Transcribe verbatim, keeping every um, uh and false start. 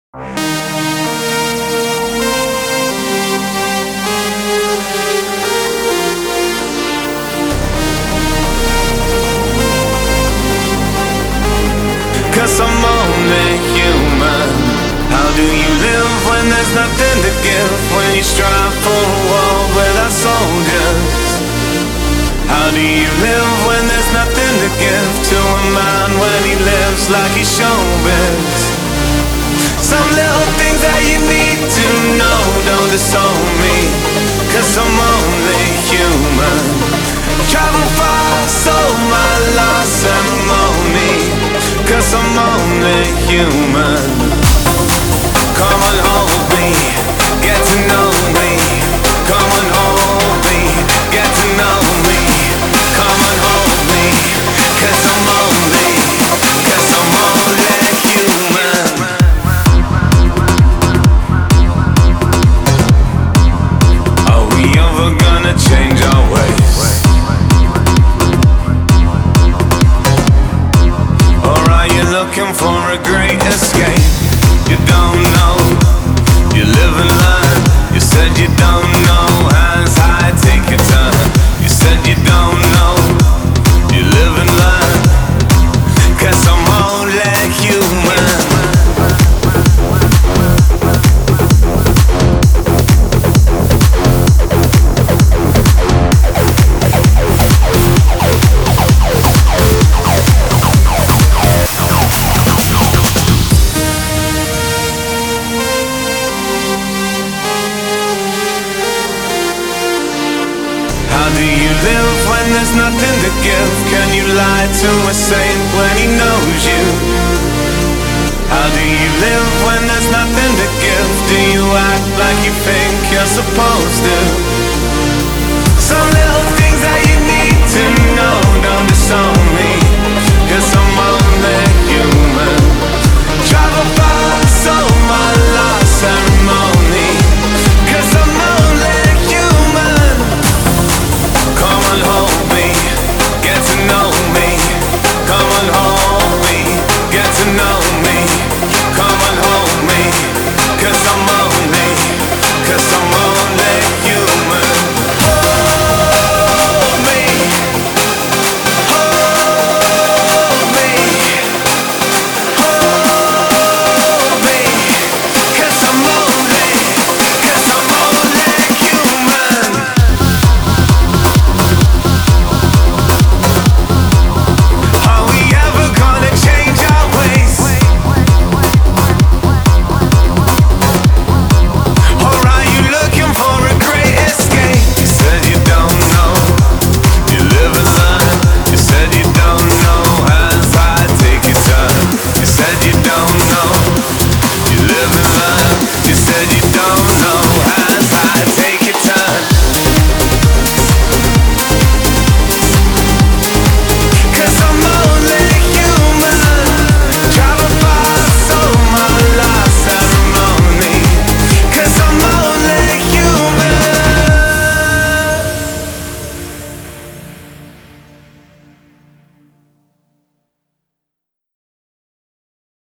Cause I'm only human. How do you live when there's nothing to give? When you strive for a world without soldiers? How do you live when there's nothing to give to a man when he lives like he's showbiz? Some little things that you need to know don't disown me, cause I'm only human. Travel far, sold my lost ceremony, cause I'm only human. Come and hold me, get to know me. Come and hold me, get to know me. Come and hold me, cause I'm only, cause I'm only human. Are we ever gonna change our ways? Or are you looking for a great escape? You don't know, you live and learn. You said you don't know, hands high, take your turn. You said you don't know, you live and learn. Cause I'm only human. How do you live when there's nothing to give? Can you lie to a saint when he knows you? How do you live when there's nothing to give? Do you act like you think you're supposed to? Some little